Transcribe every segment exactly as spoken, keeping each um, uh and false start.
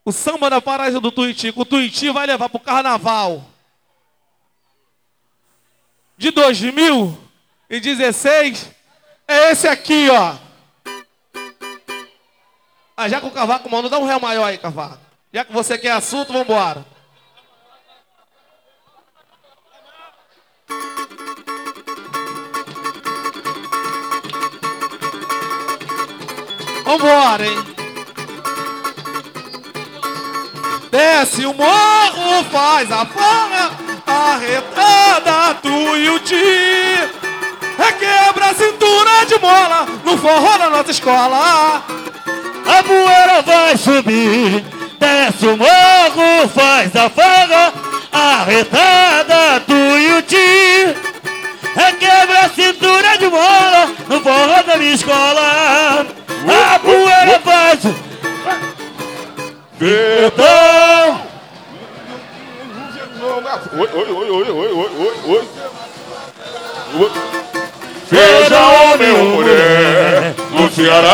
O samba da Paraíso do Tuiuti, que o Tuiuti vai levar pro carnaval de dois mil e dezesseis, é esse aqui, ó. Ah, já que o Cavaco mandou, dá um réu maior aí, Cavaco. Já que você quer assunto, vambora. Vambora, hein? Desce o morro, faz a farra, arretada, Tuiuti. Requebra a cintura de mola no forró da nossa escola. A poeira vai subir, desce o morro, faz a farra, arretada, Tuiuti. Requebra a cintura de mola no forró da minha escola. A poeira vai subir. Perdão! Oi, oi, oi, oi, oi, oi, oi, oi. Seja homem ou mulher no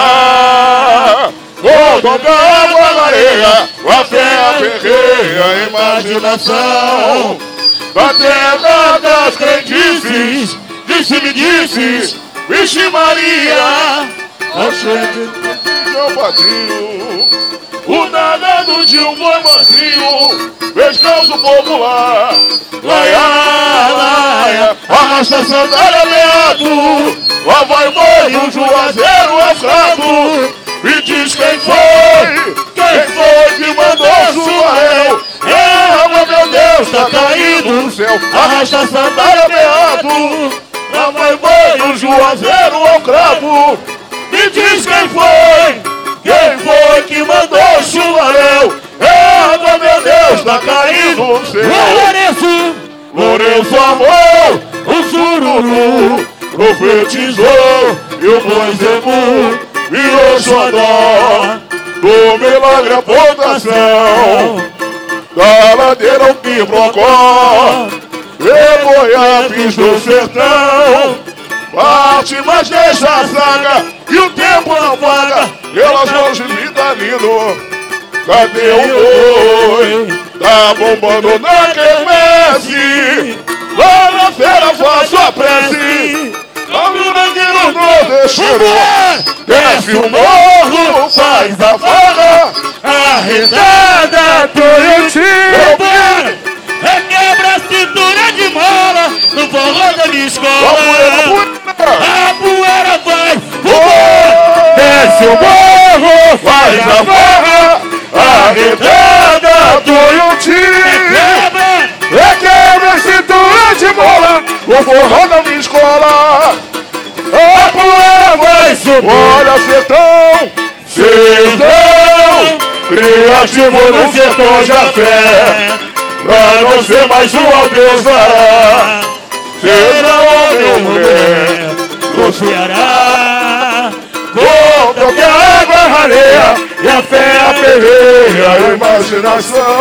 Ceará, voltam água na areia, a fé, a ferreia, a imaginação. Da terra das crendices, disse-me, disse, vixe Maria, oxente, meu padrinho, o danado de um boi mansinho, descalço popular, laia, laia, arrasta sandália meado, lá vai boi no juazeiro afrado, e diz quem foi, quem foi que mandou chuvarel, é água, meu Deus, tá caído do céu, arrasta sandália meado, lá vai boi no juazeiro ao cravo, e diz quem foi, quem foi que mandou chuvarel, é água, meu Deus, tá caído do céu. Lourenço, Lourenço amor, o sururu profetizou, e o boi zebu virou xodó do milagre a pontação, da ladeira ao quibrocó, e Goiás do sertão, parte, mas deixa a saga, e o tempo não paga, pelas mãos de Vitalino. Cadê o boi? Tá bombando na quermesse, lá na feira faço a prece, ao mirangueiro nordestino, desce o morro, faz a farra, arredada, Tuiuti. Requebra a cintura de mola no forró da minha escola. A poeira vai voar, desce o morro, faz a farra, arredada, Tuiuti. Requebra a cintura de mola no forró da minha escola. A poeira vai subir, olha sertão, sertão, criativo no sertão já fé, pra não ser mais uma Deus dará, seja homem ou mulher no Ceará. conta que a água rareia, e a fé a ferreia, a imaginação.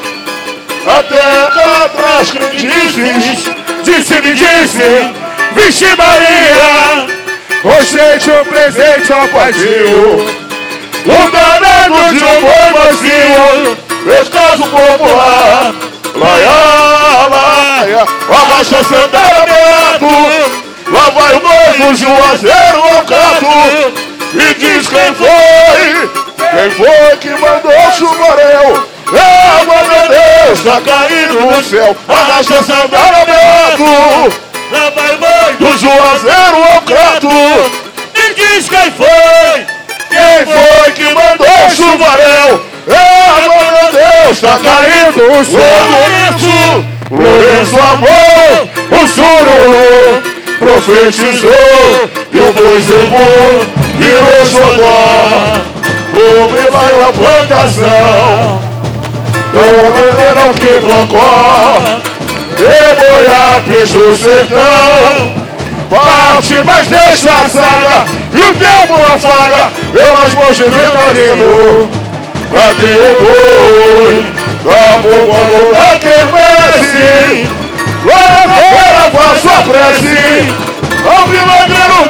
A terra traz crendices, disse-me, disse, vixe Maria, oxente um presente ao padrinho, o danado de um boi mansinho, descaso popular, laia, laia, abaixa a sandália meado, lá vai o boi no juazeiro ao cato, e diz quem foi, quem foi que mandou chuvarel, é água, meu Deus, tá caindo do céu, arrasta a sandália meado, Lá vai boi do juazeiro ao crato, e diz quem foi, quem foi que mandou chuvarel, é água, meu Deus, tá caindo do céu. Lourenço, Lourenço amor, o sururu profetizou, e o boi zebu virou xodó, o milagre a plantação, o mineirão que blocou, e Goiás do sertão, parte, mas deixa a saga, e o tempo afaga, pelas mãos de Vitalino. Cadê o boi? Tá bombando na quermesse, lá na feira faço a prece, ao milagreiro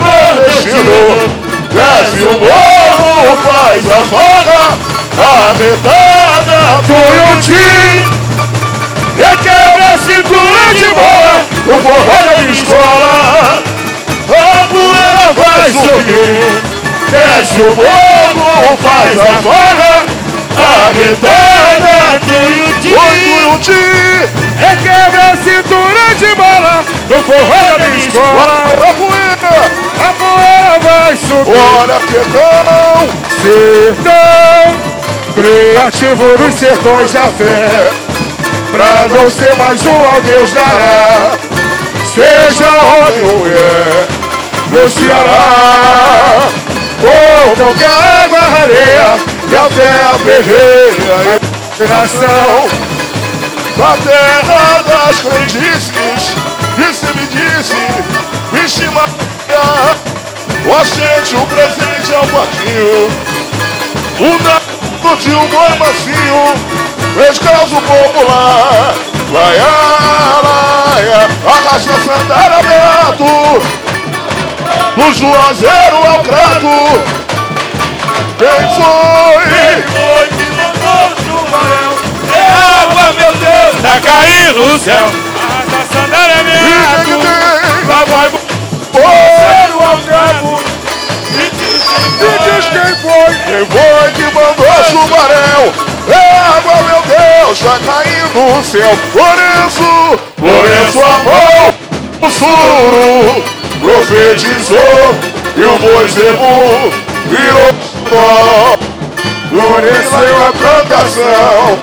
nordestino, desce o morro, faz a farra, arretada, Tuiuti, requebra a cintura de bola, o forró da minha escola. A poeira vai subir, desce o morro, faz a farra, arretada. Tuiuti, requebra a cintura de bola, o forró da minha escola. A poeira, a poeira vai subir. Bora, sertão, sertão, criativo dos sertões da fé. Pra não ser mais um ao Deus dará, seja onde houver no Ceará, ou qualquer água, areia, e até a ferreira e nação. Na terra das crendices, disse me disse, vixe Maria, o assente, o presente é o patinho, o nado de um boi macio. Descalço popular, laia, laia, arrasta a sandália aberto, do Juazeiro ao Crato. Quem foi? Quem foi que mandou o chuvarão? É água, meu Deus, tá caindo no céu. Arrasta a sandália aberto, lá vai o Juazeiro ao Crato. Me diz quem foi? Quem foi que mandou o chuvarão? É água, meu Deus, tá caindo no céu. Por isso, por isso a mão, o suro profetizou e o boi zebu virou pó. Floresceu a plantação,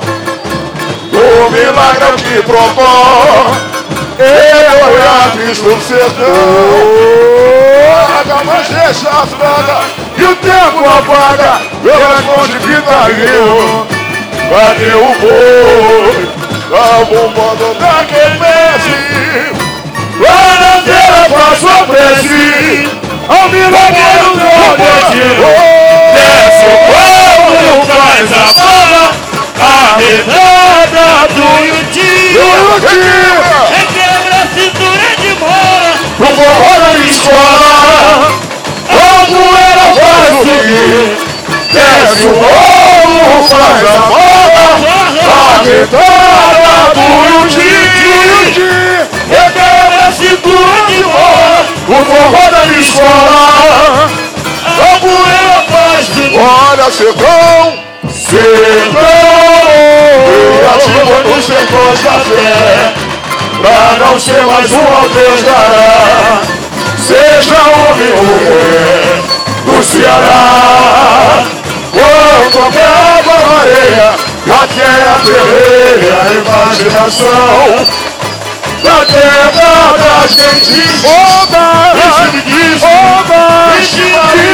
o milagre é o que propõe. Eu já fiz no sertão. Paga, mas deixa as pragas e o tempo apaga pelas mãos de Pitaguinho. Cadê o boi? Tá bombando da quermesse. Lá na terra faço a prece ao milagreiro nordestino. Desce o povo, faz a fala, arredada do Yuti. Requebra a cintura de bola, o forró da escola. A poeira vai subir, desce o povo, faz a fala, arredada do Yuti. Requebra a cintura de bola, o forró da escola. A poeira vai subir. Olha, sertão, sertão, criativo nos sertões da fé. Pra não ser mais um ao Deus dará, seja homem ou mulher do Ceará, ou qualquer água, areia, até a ferreira, a imaginação. Na terra das quentes, oba, oba, vixe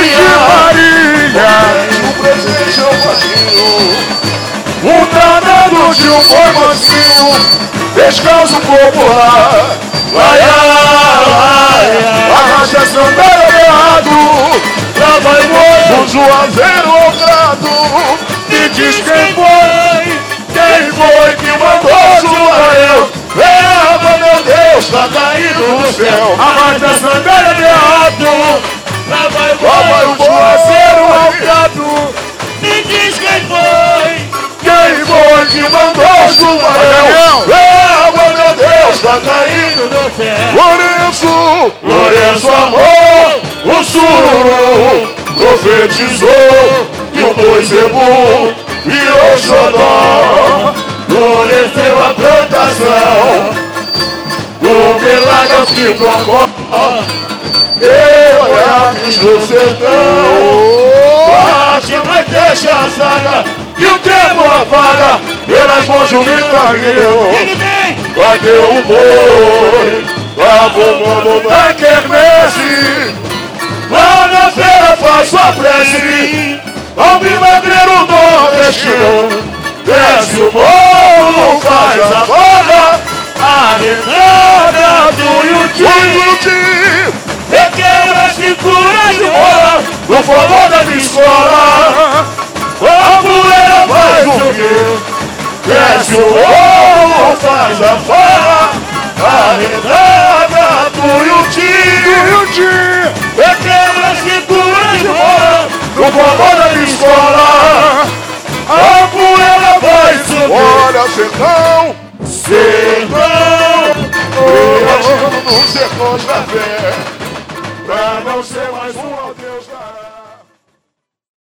Maria, o presente é o patinho, um danado de um boi mansinho. Descalço popular, laia, laia, arrasta a sandália errado, lá vai boi, do Juazeiro ao Crato. Me diz quem foi, quem foi que mandou o chuvarão? É água, meu Deus, tá caindo no céu. Arrasta a sandália errado, lá vai boi, do Juazeiro ao Crato. Me diz quem foi, quem foi que mandou o chuvarão? É água, meu Deus, tá caindo no céu. Lourenço, Lourenço amor, o sururu profetizou e o boi zebu virou xodó. Floresceu a plantação, o milagre que procura. Eu já fiz no sertão. Bate, mas deixa a saga e o tempo apaga pelas mãos de um milagreiro. Cadê o boi? Tá bombando na quermesse. Lá na feira faço a prece ao milagreiro nordestino. Desce o morro, faz a farra, arredada do Yuti. Requebra a cintura de bola, no forró da minha escola. A poeira vai subir, desce o morro, faz a farra, arredada do Yuti. Requebra a cintura de bola, no forró da minha escola. A poeira vai subir. olha sertão, sertão, viajando nos sertões da fé, pra não ser mais um adeus da